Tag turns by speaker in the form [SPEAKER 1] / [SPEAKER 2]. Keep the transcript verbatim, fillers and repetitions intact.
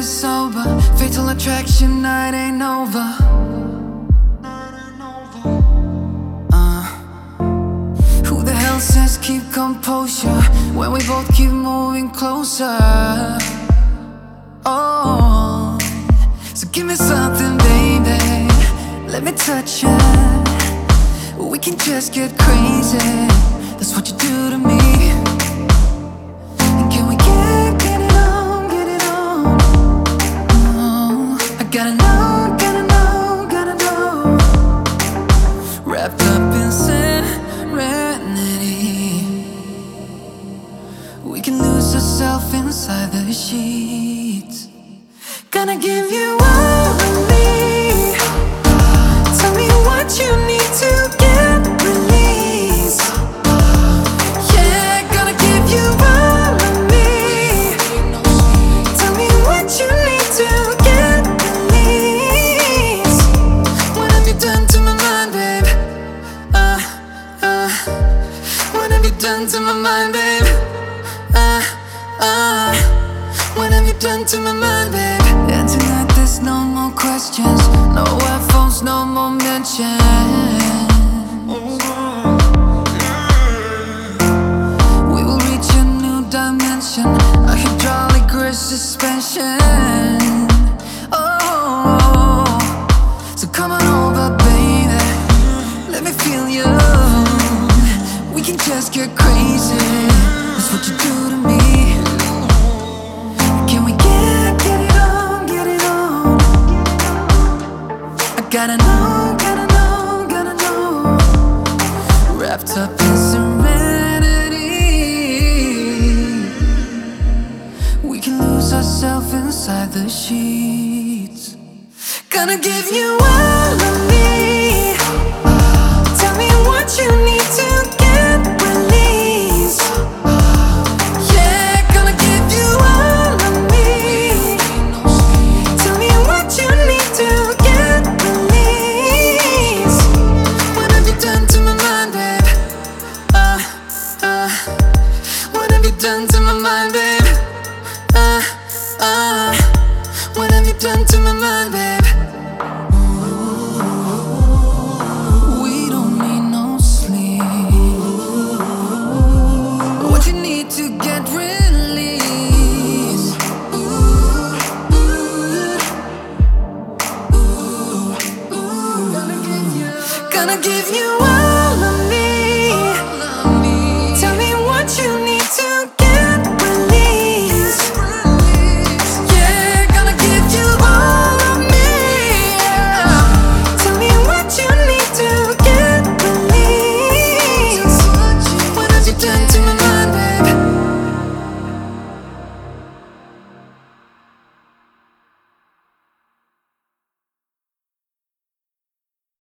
[SPEAKER 1] it's over. Fatal attraction, night ain't over. Uh, who the hell says keep composure when we both keep moving closer? Oh, so give me something, baby. Let me touch you. We can just get crazy. That's what you do to me. And can we get, get it on, get it on? Oh, I gotta know, gotta know, gotta know. Wrapped up in serenity, we can lose ourselves inside the sheets. Gonna give you all of me. Tell me what you need to get released. Yeah, gonna give you all of me. Tell me what you need to get released. What have you done to my mind, babe? Uh, uh. What have you done to my mind, babe? Uh, uh. What have you done to my mind, babe? And tonight there's no more questions, no iPhones, no more mention. We will reach a new dimension, a hydraulic grace suspension. Oh, so come on over, baby. Let me feel you. We can just get crazy. That's what you do to me. Can we get, get it on, get it on? I gotta know, gotta know, gotta know. Wrapped up in serenity, we can lose ourselves inside the sheets. Gonna give you all of me. Tell me what you need to get released. Yeah, gonna give you all of me. Tell me what you need to get released. What have you done to my mind, babe? Uh, uh. What have you done to my mind, babe? Uh, uh. What have you done to my mind, babe? We don't need no sleep. What you need to get released. Gonna give you